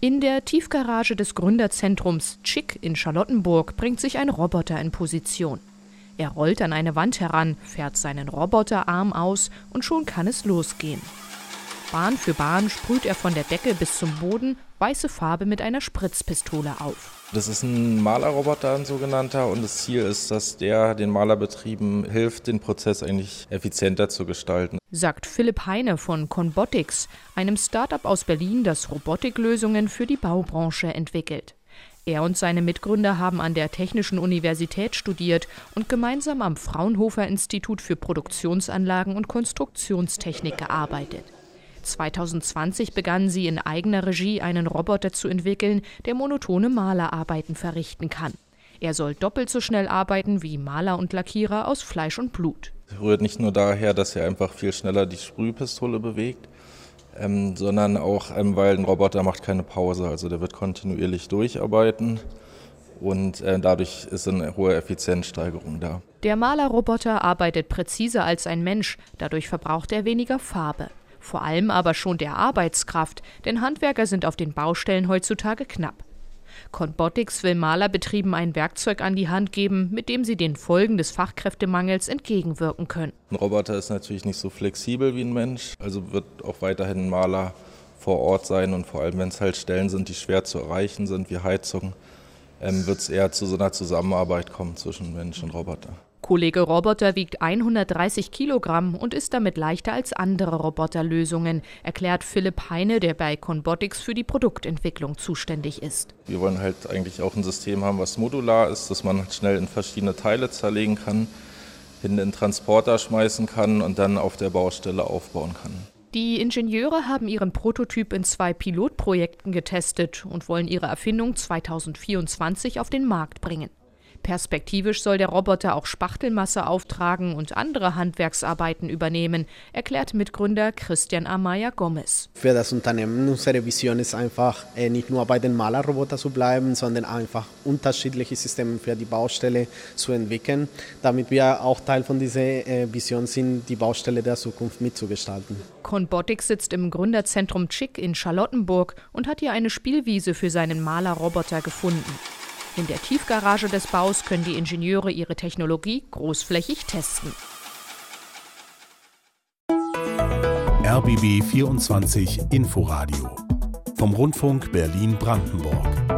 In der Tiefgarage des Gründerzentrums Chick in Charlottenburg bringt sich ein Roboter in Position. Er rollt an eine Wand heran, fährt seinen Roboterarm aus und schon kann es losgehen. Bahn für Bahn sprüht er von der Decke bis zum Boden weiße Farbe mit einer Spritzpistole auf. Das ist ein Malerroboter, ein sogenannter, und das Ziel ist, dass der den Malerbetrieben hilft, den Prozess eigentlich effizienter zu gestalten. Sagt Philipp Heine von Conbotics, einem Start-up aus Berlin, das Robotiklösungen für die Baubranche entwickelt. Er und seine Mitgründer haben an der Technischen Universität studiert und gemeinsam am Fraunhofer Institut für Produktionsanlagen und Konstruktionstechnik gearbeitet. 2020 begannen sie in eigener Regie einen Roboter zu entwickeln, der monotone Malerarbeiten verrichten kann. Er soll doppelt so schnell arbeiten wie Maler und Lackierer aus Fleisch und Blut. Es rührt nicht nur daher, dass er einfach viel schneller die Sprühpistole bewegt, sondern auch, weil ein Roboter macht keine Pause. Also der wird kontinuierlich durcharbeiten und dadurch ist eine hohe Effizienzsteigerung da. Der Malerroboter arbeitet präziser als ein Mensch, dadurch verbraucht er weniger Farbe. Vor allem aber schon der Arbeitskraft, denn Handwerker sind auf den Baustellen heutzutage knapp. Conbotics will Malerbetrieben ein Werkzeug an die Hand geben, mit dem sie den Folgen des Fachkräftemangels entgegenwirken können. Ein Roboter ist natürlich nicht so flexibel wie ein Mensch, also wird auch weiterhin ein Maler vor Ort sein und vor allem, wenn es halt Stellen sind, die schwer zu erreichen sind, wie Heizung, wird es eher zu so einer Zusammenarbeit kommen zwischen Mensch und Roboter. Kollege Roboter wiegt 130 Kilogramm und ist damit leichter als andere Roboterlösungen, erklärt Philipp Heine, der bei Conbotics für die Produktentwicklung zuständig ist. Wir wollen halt eigentlich auch ein System haben, was modular ist, dass man schnell in verschiedene Teile zerlegen kann, in den Transporter schmeißen kann und dann auf der Baustelle aufbauen kann. Die Ingenieure haben ihren Prototyp in 2 Pilotprojekten getestet und wollen ihre Erfindung 2024 auf den Markt bringen. Perspektivisch soll der Roboter auch Spachtelmasse auftragen und andere Handwerksarbeiten übernehmen, erklärt Mitgründer Christian Amaya Gomez. Für das Unternehmen, unsere Vision ist einfach, nicht nur bei den Malerrobotern zu bleiben, sondern einfach unterschiedliche Systeme für die Baustelle zu entwickeln, damit wir auch Teil von dieser Vision sind, die Baustelle der Zukunft mitzugestalten. Conbotics sitzt im Gründerzentrum Chick in Charlottenburg und hat hier eine Spielwiese für seinen Malerroboter gefunden. In der Tiefgarage des Baus können die Ingenieure ihre Technologie großflächig testen. RBB 24 Inforadio vom Rundfunk Berlin-Brandenburg.